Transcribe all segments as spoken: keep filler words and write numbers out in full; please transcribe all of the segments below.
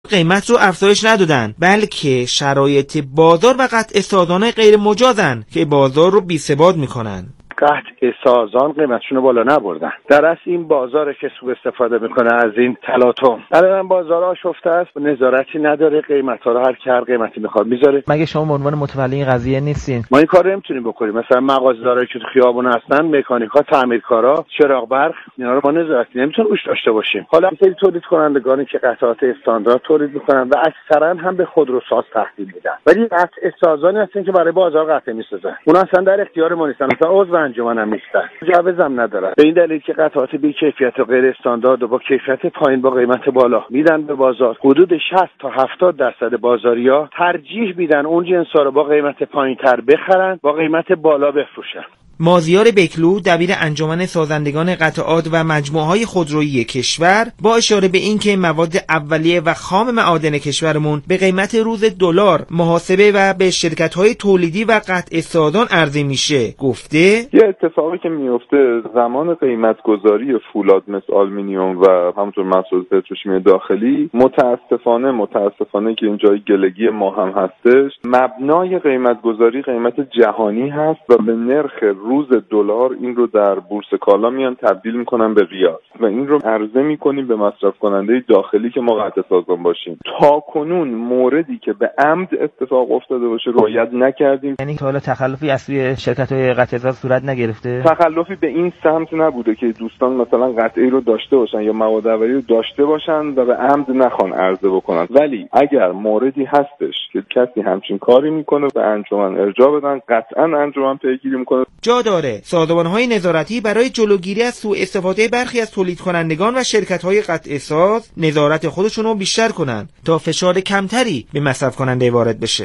قیمت رو افزایش ندادن، بلکه شرایط بازار و قطع سازان غیر مجازن که بازار رو بی‌ثبات میکنن. قطع سازان قیمتشون رو بالا نبردن. در اصل این بازاره که سوء استفاده میکنه از این تلاطم. الان بازار آشفته است، نظارتی نداره، قیمت‌ها رو هر کی هر قیمتی میخواد میذاره. مگه شما به عنوان متولی این قضیه نیستین؟ ما این کارو نمیتونیم بکنیم. مثلا مغازه‌دارایی که تو خیابون هستن، مکانیکا، تعمیرکارا، چراغ برق، اینا رو ما نظارتی نمیتونیم روش داشته باشیم. حالا این تولید کنندگانی که قطعات استاندارد تولید میکنن و اکثرا هم به خودروساز تحویل میدن، ولی قطع سازانی هستن که برای بازار قطع میسازن. اونا اصلا در اختیار ما نیستن، مثلا عضو انجمن هم نیستن، جوازم ندارن. به این دلیل که قطعات بی کیفیت و غیر استاندارد و با کیفیت پایین با قیمت بالا میدن به بازار. حدود شصت تا هفتاد درصد بازاریا ترجیح میدن اون جنسا رو با قیمت پایینتر بخرن، با قیمت بالا بفروشن. مازیار بکلو، دبیر انجمن سازندگان قطعات و مجموعه‌های خودرویی کشور، با اشاره به اینکه مواد اولیه و خام معادن کشورمون به قیمت روز دلار محاسبه و به شرکت‌های تولیدی و قطع سازان عرضه میشه، گفته یه اتفاقی که میفته زمان قیمت گذاری فولاد مثل آلومینیوم و همونطور محصولات پتروشیمی داخلی، متاسفانه متاسفانه که این جای گلگی ما هم هستش، مبنای قیمت گذاری قیمت جهانی هست و به نرخ روز دلار این رو در بورس کالا میان تبدیل میکنن به ریال و این رو عرضه میکنیم به مصرف کننده داخلی که ما قطع سازان باشیم. تا کنون موردی که به عمد اتفاق افتاده باشه رعایت نکردیم. یعنی تا حالا تخلفی از سوی شرکت‌های قطع ساز صورت نگرفته؟ تخلفی به این سمت نبوده که دوستان مثلا قطعی رو داشته باشن یا مواد اولیه رو داشته باشن و به عمد نخوان عرضه بکنن، ولی اگر موردی هستش که کسی همچین کاری میکنه به انجمن ارجاع بدن، قطعا انجمن پیگیری میکنه. جا داره سازمان‌های نظارتی برای جلوگیری از سوء استفاده برخی از تولید کنندگان و شرکت‌های قطع ساز نظارت خودشون رو بیشتر کنن تا فشار کمتری به مصرف کننده وارد بشه.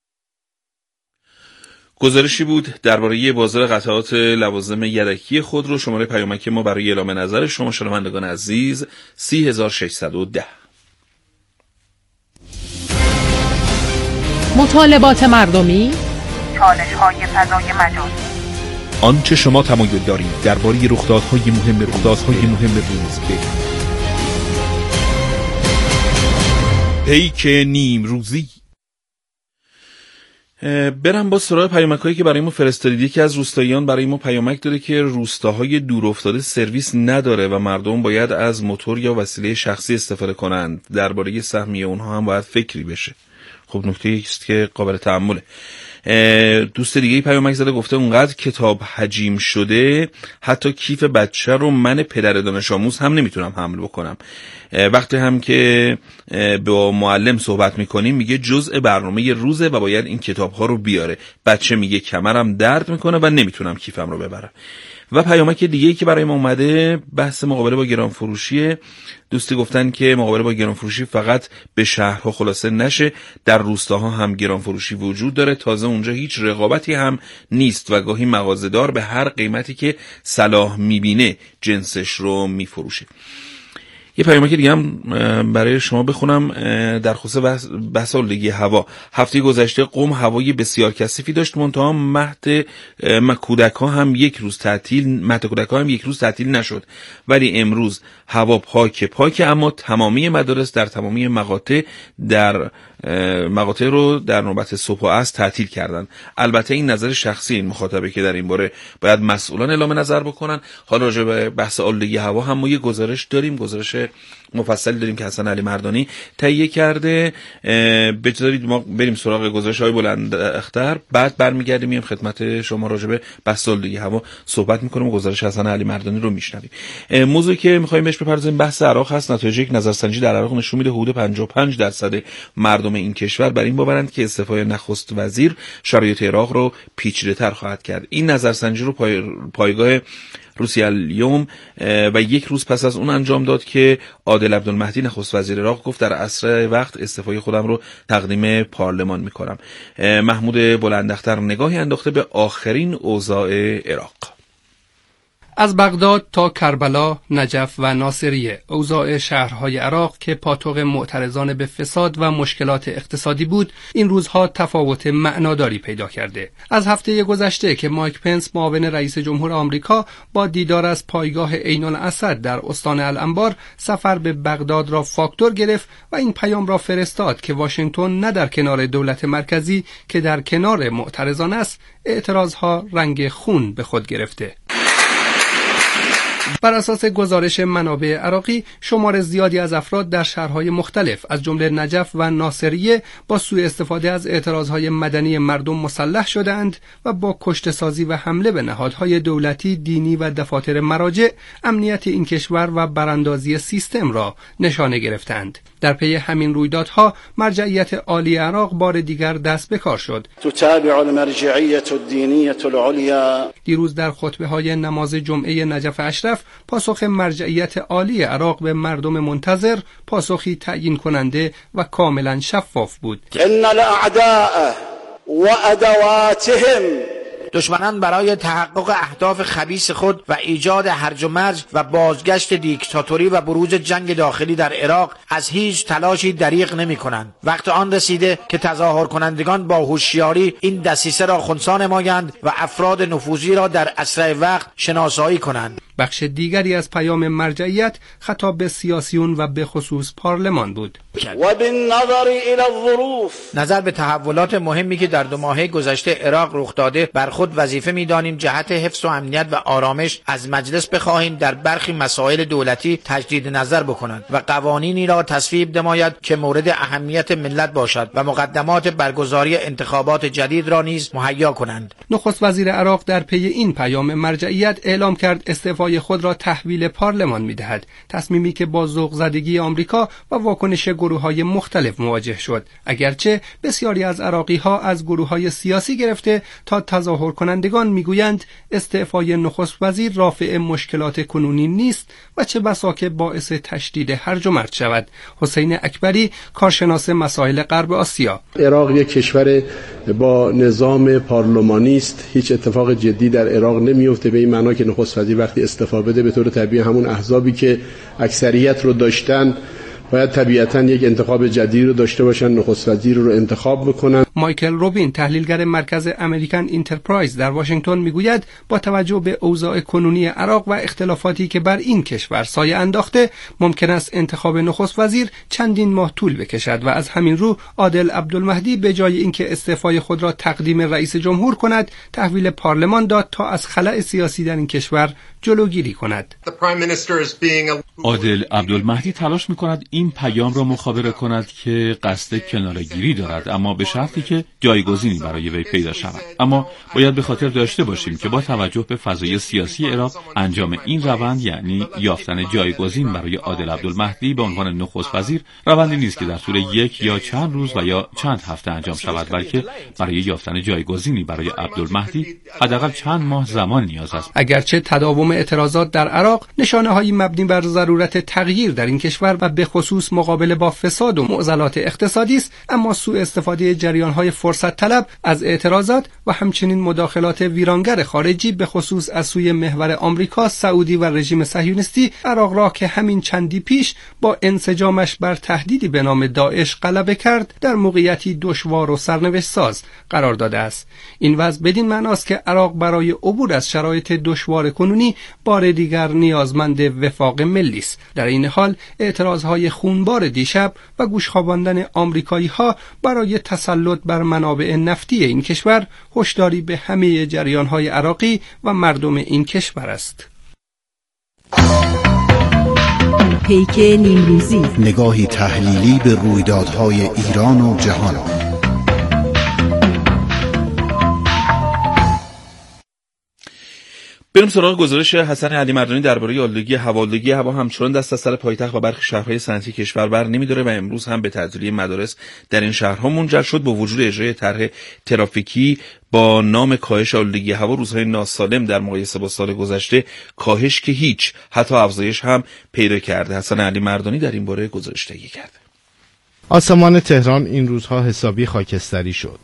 گزارشی بود درباره بازار قطعات لوازم یدکی خودرو. شماره پیامک ما برای اعلام نظر شما شنوندگان عزیز سی هزار و ششصد و ده. مطالبات مردمی، چالش‌های فضای مجازی، آنچه شما تمایل دارید درباره رخدادهای مهم رخدادهای مهم روز بگید. پیک نیم روزی. برم با سراغ پیامک‌هایی که برای ما فرستادید. یکی از روستاییان برای ما پیامک داده که روستاهای دور افتاده سرویس نداره و مردم باید از موتور یا وسیله شخصی استفاده کنند. درباره سهمیه اونها هم باید فکری بشه. خب نکته است که قابل تأمله. دوست دیگه پیامک زده، گفته اونقدر کتاب حجیم شده حتی کیف بچه رو من پدر دانش آموز هم نمیتونم حمل بکنم. وقتی هم که با معلم صحبت میکنیم میگه جزء برنامه روزه و باید این کتاب ها رو بیاره. بچه میگه کمرم درد میکنه و نمیتونم کیفم رو ببرم. و پیامک دیگه ای که برای ما اومده بحث مقابله با گران فروشیه. دوستی گفتن که مقابله با گران فروشی فقط به شهرها خلاصه نشه، در روستاها هم گران فروشی وجود داره. تازه اونجا هیچ رقابتی هم نیست و گاهی مغازه‌دار به هر قیمتی که صلاح میبینه جنسش رو میفروشه. یه پیامک دیگه هم برای شما بخونم در خصوص بحث آلودگی هوا. هفته گذشته قم هوای بسیار کثیفی داشت، منتها مهد کودک‌ها هم یک روز تعطیل مهد کودک‌ها هم یک روز تعطیل نشد، ولی امروز هوا پاک پاک اما تمامی مدارس در تمامی مقاطع در مقاطع رو در نوبت صبح و عصر تعطیل کردن. البته این نظر شخصی این مخاطبه که در این باره باید مسئولان اعلام نظر بکنن. حالا راجع به بحث آلودگی هوا هم ما یه گزارش داریم، گزارش مفصلی داریم که حسن علی مردانی تهیه کرده. بذارید ما بریم سراغ گزارش‌های بلند اختر، بعد برمیگردیم میام خدمت شما راجع به بحث آلودگی هوا صحبت می‌کنیم و گزارش حسن علی مردانی رو میشنویم. موضوعی که می‌خوایم بهش بپردازیم بحث عراق هست. نتایج یک نظرسنجی در عراق نشون میده حدود پنجاه و پنج درصد مردم این کشور بر این باورند که استعفای نخست وزیر شرایط عراق رو پیچیده‌تر خواهد کرد. این نظرسنجی رو پای... پایگاه روسیه الیوم و یک روز پس از اون انجام داد که عادل عبدالمهدی نخست وزیر عراق گفت در عصر وقت استعفای خودم رو تقدیم پارلمان میکنم. محمود بلنداختر نگاهی انداخته به آخرین اوضاع عراق. از بغداد تا کربلا، نجف و ناصریه، اوضاع شهرهای عراق که پاتوق معترضان به فساد و مشکلات اقتصادی بود، این روزها تفاوت معناداری پیدا کرده. از هفته گذشته که مایک پنس معاون رئیس جمهور آمریکا با دیدار از پایگاه عین الاسد در استان الانبار سفر به بغداد را فاکتور گرفت و این پیام را فرستاد که واشنگتن نه در کنار دولت مرکزی که در کنار معترضان است، اعتراضها رنگ خون به خود گرفته. بر اساس گزارش منابع عراقی، شمار زیادی از افراد در شهرهای مختلف از جمله نجف و ناصریه با سوء استفاده از اعتراضهای مدنی مردم مسلح شدند و با کشته‌سازی و حمله به نهادهای دولتی، دینی و دفاتر مراجع، امنیت این کشور و براندازی سیستم را نشانه گرفتند. در پی همین رویدادها مرجعیت عالی عراق بار دیگر دست به کار شد. تتابع المرجعیت الدینیه العلیا. دیروز در خطبه‌های نماز جمعه نجف اشرف پاسخ مرجعیت عالی عراق به مردم منتظر پاسخی تعیین کننده و کاملا شفاف بود. ان الاعداء و ادواتهم، دشمنان برای تحقق اهداف خبیث خود و ایجاد هرج و مرج و بازگشت دیکتاتوری و بروز جنگ داخلی در عراق از هیچ تلاشی دریغ نمی کنند. وقت آن رسیده که تظاهر کنندگان با هوشیاری این دسیسه را خنثی نمایند و افراد نفوذی را در اسرع وقت شناسایی کنند. بخش دیگری از پیام مرجعیت خطاب به سیاسیون و به خصوص پارلمان بود. و بالنظر الى الظروف، نظر به تحولات مهمی که در دو ماهه گذشته عراق رخ داده، بر خود وظیفه می‌دانیم جهت حفظ و امنیت و آرامش از مجلس بخواهیم در برخی مسائل دولتی تجدید نظر بکنند و قوانینی را تصویب نماید که مورد اهمیت ملت باشد و مقدمات برگزاری انتخابات جدید را نیز مهیا کنند. نخست وزیر عراق در پی این پیام مرجعیت اعلام کرد استعفای خود را تحویل پارلمان می‌دهد، تصمیمی که با ذوق زدگی آمریکا و واکنش گروه‌های مختلف مواجه شد، اگرچه بسیاری از عراقی‌ها از گروه‌های سیاسی گرفته تا تظاهر کنندگان میگویند استعفای نخست وزیر رافع مشکلات کنونی نیست و چه بسا که باعث تشدید هرج و مرج شود. حسین اکبری، کارشناس مسائل غرب آسیا: عراق یک کشور با نظام پارلمانی است، هیچ اتفاق جدی در عراق نمیفته، به این معنا که نخست وزیر وقتی استعفا بده به طور طبیعی همون احزابی که اکثریت رو داشتن باید طبیعتاً یک انتخاب جدید رو داشته باشن، نخست وزیر رو انتخاب بکنن. مایکل روبین، تحلیلگر مرکز امریکن انترپرایز در واشنگتن میگوید با توجه به اوضاع کنونی عراق و اختلافاتی که بر این کشور سایه انداخته، ممکن است انتخاب نخست وزیر چندین ماه طول بکشد و از همین رو عادل عبدالمهدی به جای اینکه استعفای خود را تقدیم رئیس جمهور کند، تحویل پارلمان داد تا از خلأ سیاسی در این کشور جلوگیری کند. عادل عبدالمهدی تلاش می‌کند این پیام را مخابره کند که قصد کناره‌گیری دارد، اما به شرطی که جایگزینی برای وی پیدا شود. اما باید به خاطر داشته باشیم که با توجه به فضای سیاسی عراق، انجام این روند یعنی یافتن جایگزین برای عادل عبدالمهدی به عنوان نخست وزیر روندی نیست که در طول یک یا چند روز و یا چند هفته انجام شود، بلکه برای یافتن جایگزینی برای عبدالمهدی حداقل چند ماه زمان نیاز است. اگرچه تداوم اعتراضات در عراق نشانه‌هایی مبنی بر ضرورت تغییر در این کشور و به خصوص مقابله با فساد و معضلات اقتصادی است، اما سوء استفاده جریان‌های فرصت طلب از اعتراضات و همچنین مداخلات ویرانگر خارجی به خصوص از سوی محور آمریکا، سعودی و رژیم صهیونیستی عراق را که همین چندی پیش با انسجامش بر تهدیدی به نام داعش غلبه کرد، در موقعیتی دشوار و سرنوشت ساز قرار داده است. این وضع بدین معناست که عراق برای عبور از شرایط دشوار کنونی بار دیگر نیازمند وفاق ملی است. در این حال اعتراضهای خونبار دیشب و گوشخواباندن آمریکایی‌ها برای تسلط بر منابع نفتی این کشور هشداری به همه جریان‌های عراقی و مردم این کشور است. پیک نیمروزی، نگاهی تحلیلی به رویدادهای ایران و جهان. بریم سراغ گزارش حسن علی مردانی درباره آلودگی هوا. آلودگی هوا همچنان دست از سر پایتخت و برخی شهرهای صنعتی کشور بر نمی‌داره و امروز هم به تعطیلی مدارس در این شهرها منجر شد. با وجود اجرای طرح ترافیکی با نام کاهش آلودگی هوا، روزهای ناسالم در مقایسه با سال گذشته کاهش که هیچ، حتی افزایش هم پیدا کرده. حسن علی مردانی در این باره گزارش تهیه کرده. آسمان تهران این روزها حسابی خاکستری شد.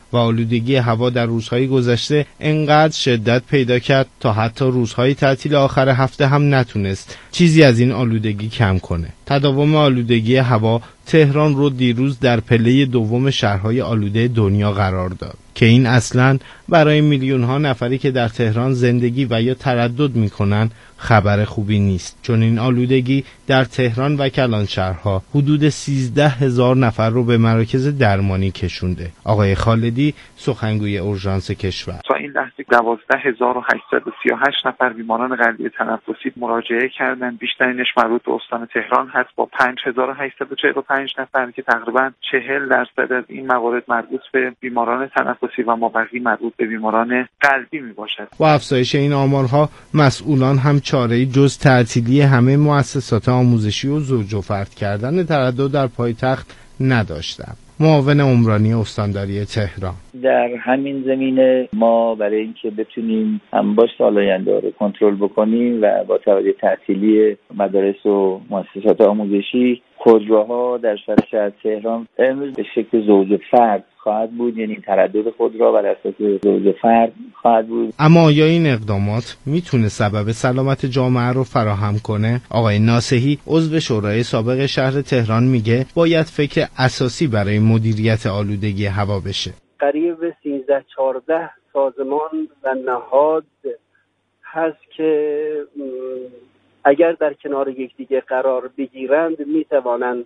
و آلودگی هوا در روزهای گذشته انقدر شدت پیدا کرد تا حتی روزهای تعطیل آخر هفته هم نتونست چیزی از این آلودگی کم کنه. تداوم آلودگی هوا تهران رو دیروز در پله دوم شهرهای آلوده دنیا قرار داد که این اصلاً برای میلیون ها نفری که در تهران زندگی و یا تردد میکنن خبر خوبی نیست، چون این آلودگی در تهران و کلانشهرها حدود سیزده هزار نفر رو به مراکز درمانی کشونده. آقای خالدی سخنگوی اورژانس کشور: تا این لحظه دوازده هزار و هشتصد و سی و هشت نفر بیماران قلبی تنفسی مراجعه کردن، بیشترینش مربوط به استان تهران هست با پنج هزار و هشتصد و چهل و پنج نفر که تقریبا چهل درصد از این موارد مربوط به بیماران تنفسی و مابقی مربوط به بیماران قلبی می باشد. با افزایش این آمارها مسئولان هم چاره‌ای جز تعطیلی همه مؤسسات آموزشی و زوج و فرد کردن تردد در پایتخت نداشتند. معاون عمرانی استانداری تهران: در همین زمینه ما برای اینکه بتونیم انباشت سال آینده رو کنترل بکنیم و با توجه تعطیلی مدارس و مؤسسات آموزشی، خودروها در شهر تهران امروز به شکل زوج فرد خواهد بود، یعنی تردد خودرو بر اساس زوج فرد خواهد بود. اما آیا این اقدامات میتونه سبب سلامت جامعه رو فراهم کنه؟ آقای ناصحی عضو شورای سابق شهر تهران میگه باید فکر اساسی برای مدیریت آلودگی هوا بشه. قریب سیزده چهارده سازمان و نهاد هست که اگر در کنار یکدیگه قرار بگیرند میتوانند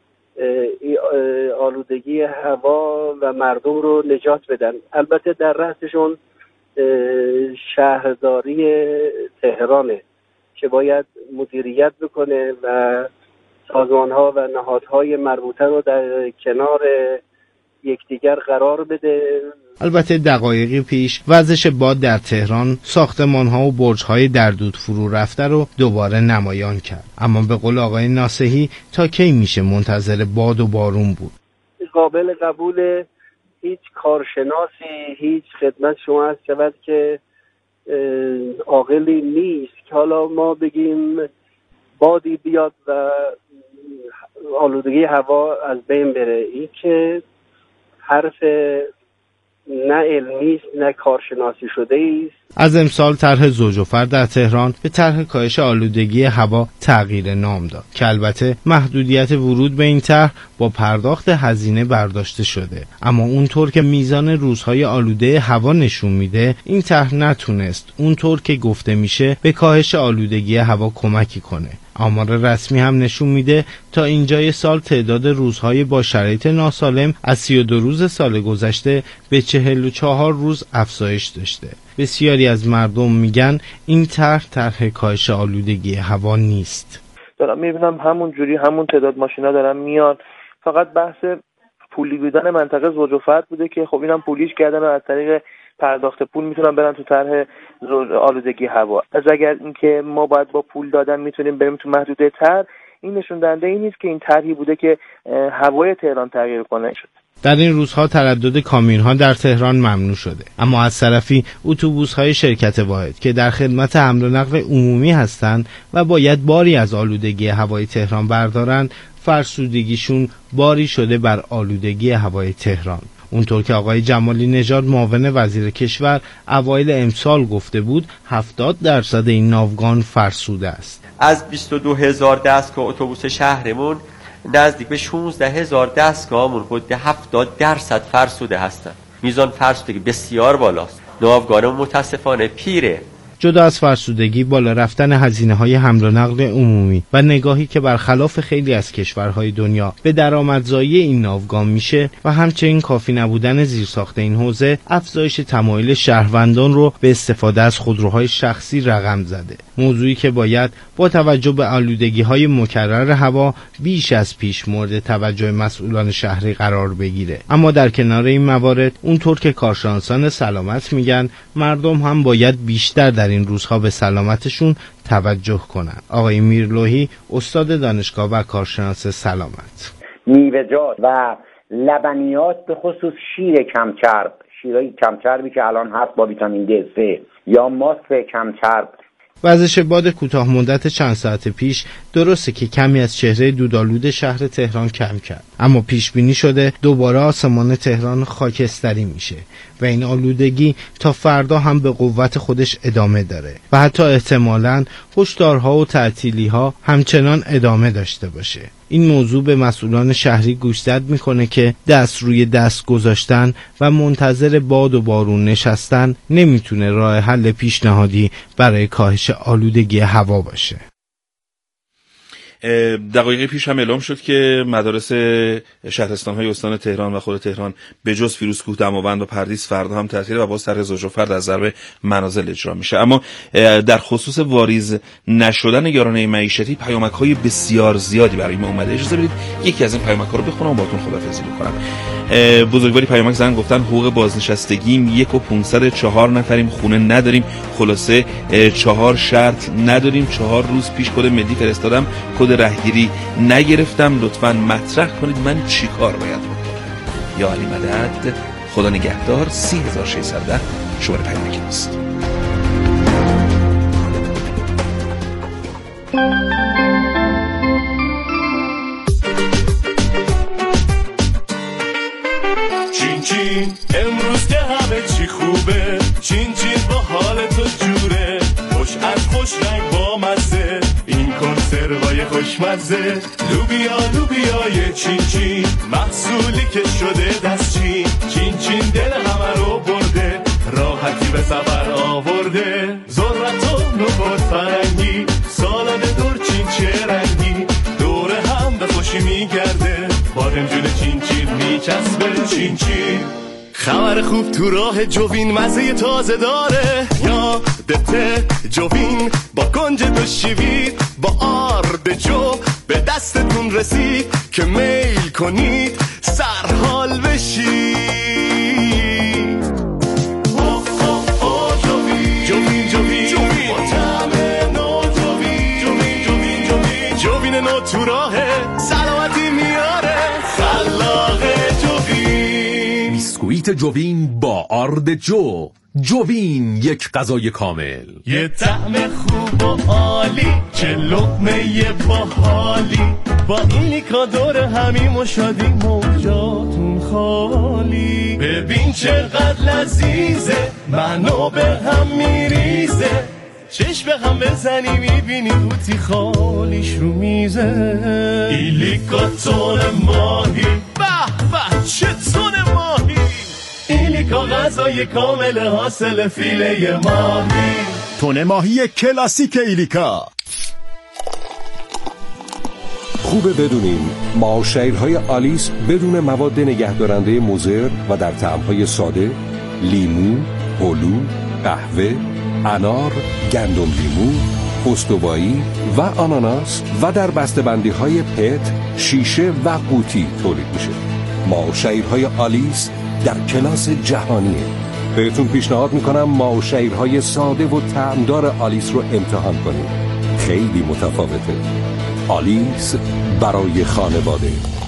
آلودگی هوا و مردم رو نجات بدن. البته در رأسشون شهرداری تهرانه که باید مدیریت بکنه و سازمان‌ها و نهادهای مربوطه رو در کنار یکدیگر قرار بده. البته دقایقی پیش وزش باد در تهران ساختمان‌ها و برج‌های در دود فرو رفته رو دوباره نمایان کرد. اما به قول آقای ناصحی تا کی میشه منتظر باد و بارون بود؟ قابل قبول هیچ کارشناسی، هیچ خدمت شما هست شود که عاقلی نیست که حالا ما بگیم بادی بیاد و آلودگی هوا از بین بره. این که حرف نه علمی است نه کارشناسی شده است. از امسال طرح زوج و فرد در تهران به طرح کاهش آلودگی هوا تغییر نام داد که البته محدودیت ورود به این طرح با پرداخت هزینه برداشته شده، اما اونطور که میزان روزهای آلوده هوا نشون میده این طرح نتونست اونطور که گفته میشه به کاهش آلودگی هوا کمکی کنه. آمار رسمی هم نشون میده تا اینجای سال تعداد روزهای با شرایط ناسالم از سی و دو روز سال گذشته به چهل و چهار روز افزایش داشته. بسیاری از مردم میگن این طرح طرح کاهش آلودگی هوا نیست. دارم میبینم همون جوری همون تعداد ماشینا دارن میان، فقط بحث پولی بودن منطقه زوج و فرد بوده که خب اینم پولیش کردن و از طریق پرداخت پول میتونن برن تو طرح آلودگی هوا. از اگر اینکه ما باید با پول دادن میتونیم بریم تو محدوده تر، این نشون دهنده این نیست که این طرحی بوده که هوای تهران تغییر کنه شد. در این روزها تردد کامیون‌ها در تهران ممنوع شده، اما از طرفی اتوبوس‌های شرکت واحد که در خدمت حمل و نقل عمومی هستند و باید باری از آلودگی هوای تهران بردارن، فرسودگیشون باری شده بر آلودگی هوای تهران. اونطور که آقای جمالی نژاد معاون وزیر کشور اوایل امسال گفته بود هفتاد درصد این ناوگان فرسوده است. از بیست و دو هزار دستگاه اتوبوس شهرمون نزدیک به شانزده هزار دستگاهمون حدود هفتاد درصد فرسوده هستند. میزان فرسودگی بسیار بالاست. ناوگانمون متاسفانه پیره. جدا از فرسودگی، بالا رفتن هزینه‌های حمل و نقل عمومی و نگاهی که برخلاف خیلی از کشورهای دنیا به درآمدزایی این ناوگان میشه و همچنین کافی نبودن زیرساخت این حوزه، افزایش تمایل شهروندان رو به استفاده از خودروهای شخصی رقم زده. موضوعی که باید با توجه به آلودگی‌های مکرر هوا بیش از پیش مورد توجه مسئولان شهری قرار بگیره. اما در کنار این موارد، اونطور که کارشناسان سلامت میگن، مردم هم باید بیشتر در این روزها به سلامتشون توجه کنن. آقای میرلوحی استاد دانشگاه و کارشناس سلامت: میوه‌جات و لبنیات به خصوص شیر کمچرب، شیرهای کمچربی که الان هست با ویتامین دی سه یا ماست کمچرب، وزش باد کوتاه مدت چند ساعت پیش درسته که کمی از چهره دودآلود شهر تهران کم کرد، اما پیش بینی شده دوباره آسمان تهران خاکستری میشه و این آلودگی تا فردا هم به قوت خودش ادامه داره و حتی احتمالاً هشدارها و تعطیلی‌ها همچنان ادامه داشته باشه. این موضوع به مسئولان شهری گوشزد میکنه که دست روی دست گذاشتن و منتظر باد و بارون نشستن نمیتونه راه حل پیشنهادی برای کاهش آلودگی هوا باشه. دقایق پیش هم اعلام شد که مدارس شهرستان‌های استان تهران و خود تهران به جز فیروزکوه، دماوند و پردیس فردا هم تعطیل و باز طرح زوج و فرد از ضرب منازل اجرا میشه. اما در خصوص واریز نشدن یارانه معیشتی پیامک‌های بسیار زیادی برای ما اومده. اجازه بدید یکی از این پیامک‌ها رو بخونم و باهاتون خداحافظی بکنم. بزرگواری پیامک زدن گفتن حقوق بازنشستگیم یک و پونصد و چهار نفریم، خونه نداریم، خلاصه چهار شرط نداریم، چهار روز پیش کد ملی فرستادم، کد رهگیری نگرفتم، لطفاً مطرح کنید من چی کار باید بکنم. یا علی مدد، خدا نگهدار. سی هزار و ششصد و ده شماره پیامک است. چین چین امروز که همه چی خوبه، چین چین با حال تو جوره، خوش از خوش رنگ با مزه، این کنسروای خوشمزه، لوبیا لوبیای چین چین، محصولی که شده دستچین، چین چین دل همه رو برده، راحتی به سفر آورده، ذرت و نبات فرنگی، سالاد دور چین چه رنگی، دور هم به خوشی میگرده، بادمجون چین چین میچسبه. چین چین خبر خوب تو راه جوین، مزه تازه داره، یادته جوین با گنج و شیوید، با آرد جو به دستتون رسید که میل کنید سرحال بشید. جوین جوین جوین با طعم نو، جوین جوین جوین جوین جوین نو تو راهه، سلامتی میاره، خلاقه جوین. بیسکویت جوین با آرد جو، جوین یک غذای کامل، یه طعم خوب و عالی، چه لقمه باحالی، با این لیکا دور همیم و شادی موجاتون خالی، ببین چقدر لذیذه، منو به هم میریزه، چشم به هم بزنی میبینی قوطی خالیش رو میزه، این لیکا تون ماهی، به به چه تون ماهی، ایلیکا غذای کامل حاصل فیله ماهی، تون ماهی کلاسیک ایلیکا. خوبه بدونین معاشرهای آلیس بدون مواد نگهدارنده مضر و در طعمهای ساده، لیمو، هلو، قهوه، انار، گندم لیمو، استوایی و آناناس و در بسته‌بندی‌های پت، شیشه و قوطی تولید میشه. معاشرهای آلیس در کلاس جهانیه. بهتون پیشنهاد میکنم معاشرهای ساده و طعمدار آلیس رو امتحان کنید. خیلی متفاوته. آلیس برای خانواده.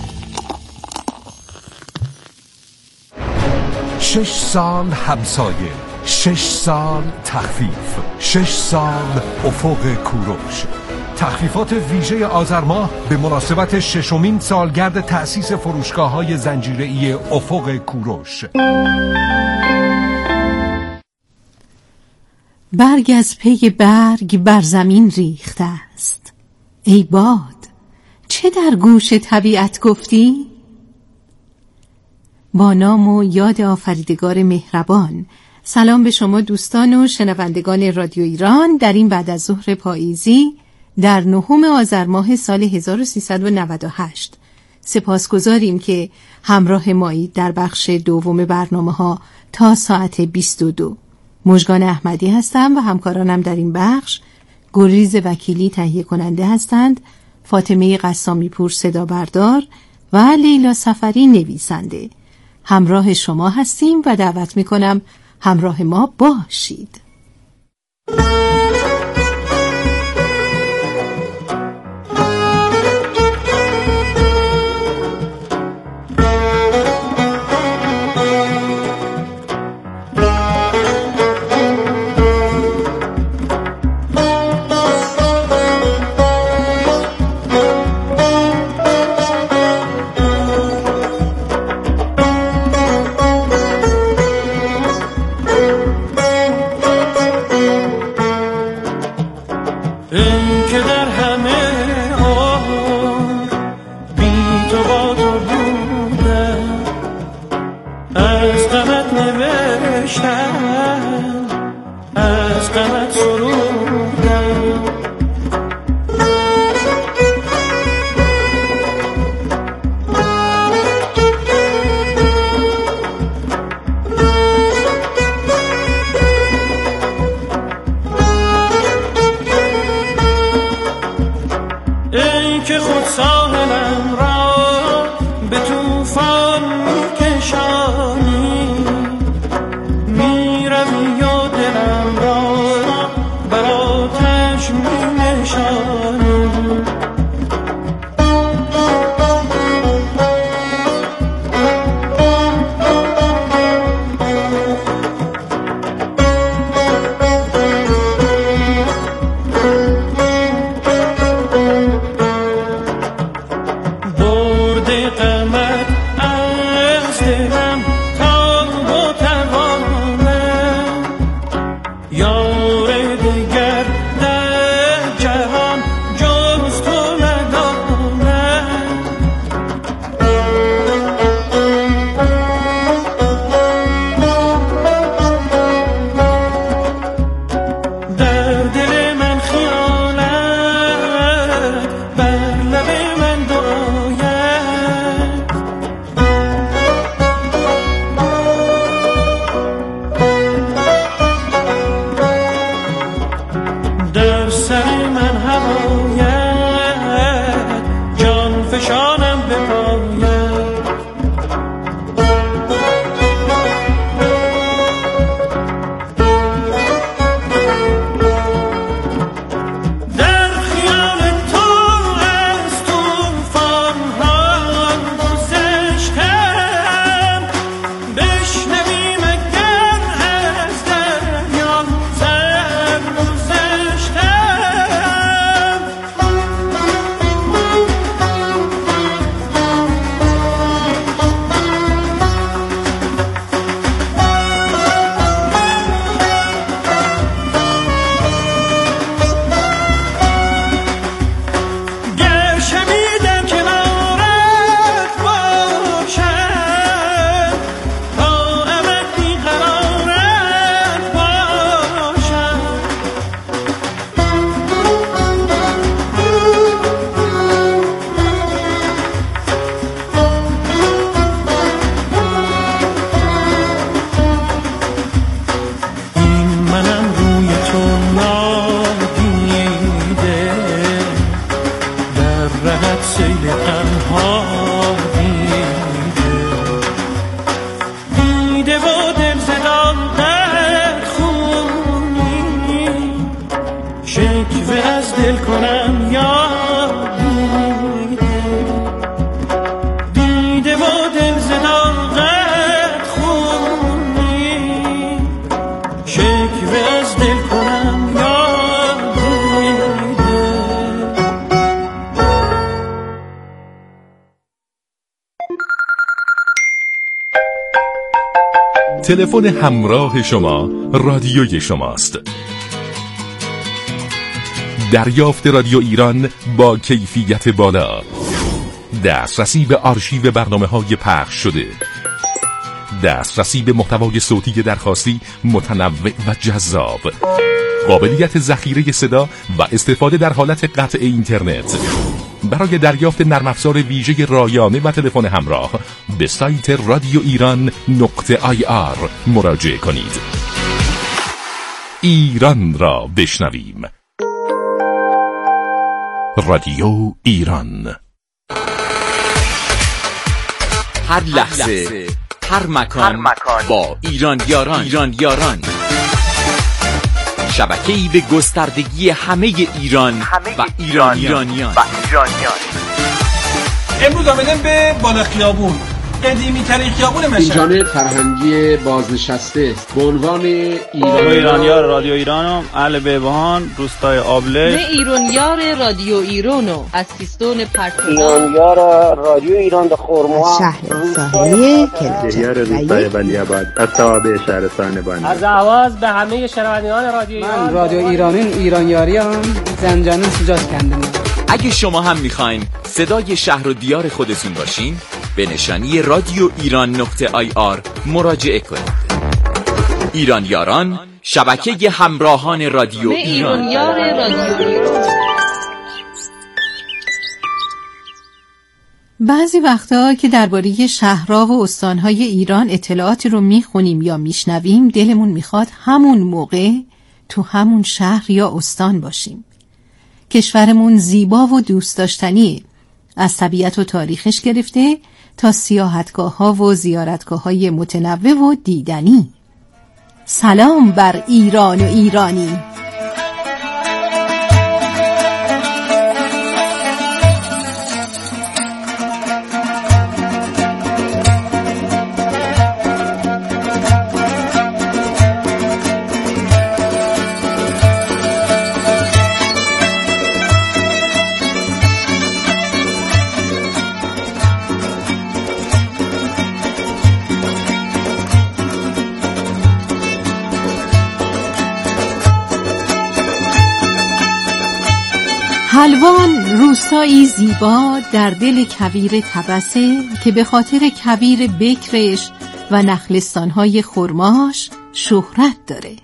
شش سال همسایه، شش سال تخفیف، شش سال افق کوروش. تخفیفات ویژه آذر ماه به مناسبت ششمین سالگرد تأسیس فروشگاه‌های زنجیره‌ای افق کوروش. برگ از پی برگ بر زمین ریخته است. ای باد، چه در گوش طبیعت گفتی؟ با نام و یاد آفریدگار مهربان، سلام به شما دوستان و شنوندگان رادیو ایران در این بعد از ظهر پاییزی در نهم آذر ماه سال هزار و سیصد و نود و هشت. سپاسگزاریم که همراه مایید در بخش دوم برنامه ها تا ساعت بیست و دو. مژگان احمدی هستم و همکارانم در این بخش گریز وکیلی تهیه کننده هستند، فاطمه قسامی پور صدا بردار و لیلا سفری نویسنده. همراه شما هستیم و دعوت میکنم همراه ما باشید. از غمت نوشتم، از غمت سرودم. ای که خود ساحلم را به طوفان میکشانی، میروی و دلم را بر آتش مینشانی. تلفن همراه شما رادیوی شماست. دریافت رادیو ایران با کیفیت بالا، دسترسی به آرشیو برنامه‌های پخش شده، دسترسی به محتوای صوتی درخواستی متنوع و جذاب، قابلیت ذخیره صدا و استفاده در حالت قطع اینترنت. برای دریافت نرم افزار ویژه رایانه و تلفن همراه به سایت رادیو ایران نقطه آی آر مراجعه کنید. ایران را بشنویم. رادیو ایران. هر لحظه، هر مکان, هر مکان با ایران یاران. ایران یاران شبکه‌ای به گستردگی همه ایران همه و ایران ایرانیان و ایرانیان. امروز آمدیم به بالا خیابون، قدیمی ترین خیابون مشهد. این جامعه فرهنگی بازنشسته است به عنوان ایران ایرانیار رادیو ایرانم، اهل بهبهان، روستای آبله. نه ایرانیار رادیو ایرانو از سیستون پرتگاه. ایرانیار رادیو ایران در خرم‌ها، شهر ساحلی کلچه، روستای ولیعباد، از توابع شهرستان بانی. از آواز به همه شنوندگان رادیو ایران. من رادیو ایرانی ایرانیاری هم زنجانه سوجاست کندم. اگه شما هم میخواین صدای شهر و دیار خودتون باشین، به نشانی رادیو ایران نقطه آی آر مراجعه کنید. ایران یاران، شبکه همراهان رادیو ایران. بعضی وقتا که درباره شهرها و استانهای ایران اطلاعاتی رو میخونیم یا میشنویم، دلمون میخواد همون موقع تو همون شهر یا استان باشیم. کشورمون زیبا و دوست داشتنیه، از طبیعت و تاریخش گرفته تا سیاحتگاه‌ها و زیارتگاه‌های متنوع و دیدنی. سلام بر ایران و ایرانی. حلوان روستایی زیبا در دل کویر طبسه که به خاطر کویر بکرش و نخلستان‌های خرماش شهرت داره.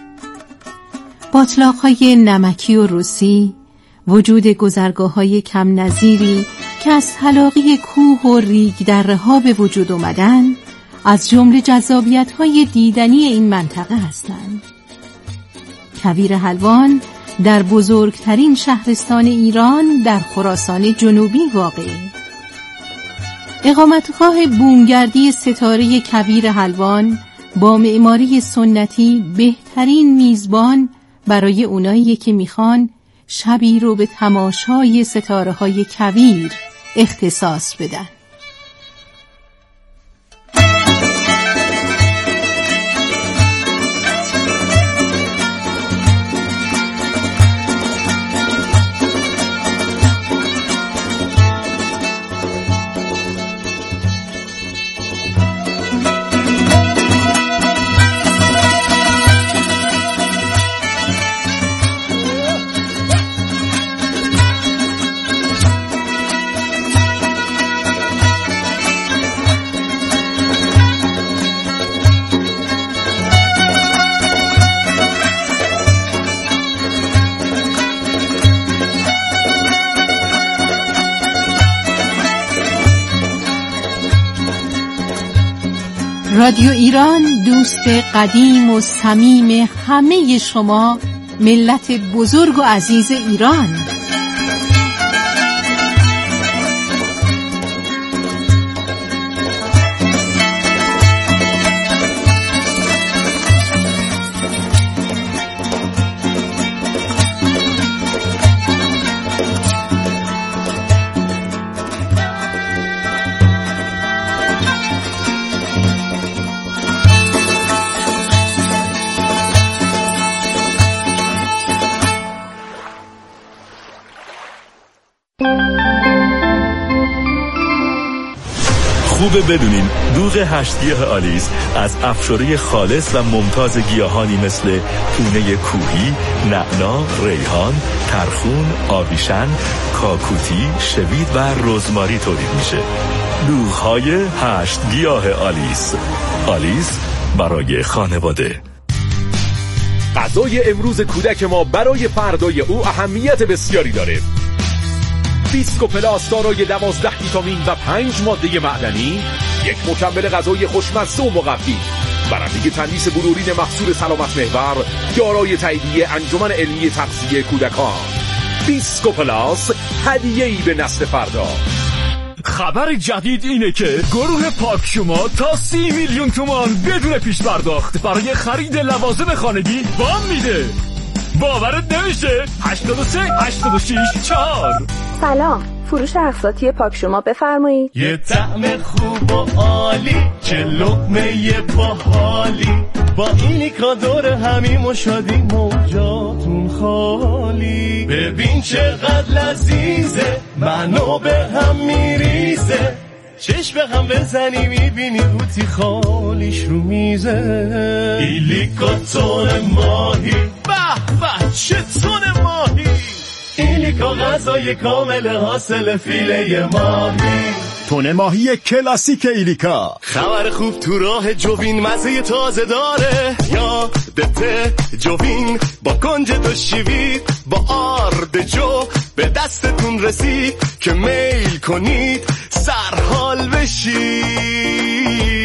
باتلاق‌های نمکی و روسی، وجود گذرگاه‌های کم نظیری که از تلاقی کوه و ریگ دره‌ها به وجود آمدن از جمله جذابیت‌های دیدنی این منطقه هستند. کویر حلوان در بزرگترین شهرستان ایران در خراسان جنوبی واقع. اقامتگاه بومگردی ستاره کویر حلوان با معماری سنتی بهترین میزبان برای اونایی که میخوان شبی رو به تماشای ستاره های کویر اختصاص بدن. رادیو ایران دوست قدیم و صمیم همه شما ملت بزرگ و عزیز ایران. خوبه بدونین دوغ هشت گیاه آلیس از افشاره خالص و ممتاز گیاهانی مثل پونه کوهی، نعنا، ریحان، ترخون، آویشن، کاکوتی، شوید و رزماری تولید میشه. دوغ‌های هشت گیاه آلیس. آلیس برای خانواده. غذای امروز کودک ما برای فردای او اهمیت بسیاری داره. بیسکو پلاس دارای دوازده ویتامین و پنج ماده معدنی، یک مکمل غذایی خوشمزه و مقوی، برنده تندیس بلورین محصول سلامت محور، دارای تاییدیه انجمن علمی تغذیه کودکان. بیسکو پلاس، هدیه‌ای به نسل فردا. خبر جدید اینه که گروه پاک شما تا سی میلیون تومان بدون پیش پرداخت برای خرید لوازم خانگی وام میده. باورت نمیشه؟ هشتاد و سه هشتاد و شش چهار. سلام، فروش اقساطی پاک شما بفرمایید. یه طعم خوب و عالی، چه لقمه باحالی، با اینی کادور همیم و شادی موجاتون خالی. ببین چقدر لذیذه، منو به هم میریزه، چشم به هم بزنی میبینی قوطی خالیش رو میزه. ایلیکاتون ماهی، به به چه تون ماهی، ایلیکا غذای کامل حاصل فیله ماهی. تون ماهی کلاسیک ایلیکا. خبر خوب تو راه جوین مزه تازه داره، یادته جوین با کنج دو شیوید با آرد جو به دستتون رسید که میل کنید سرحال بشید.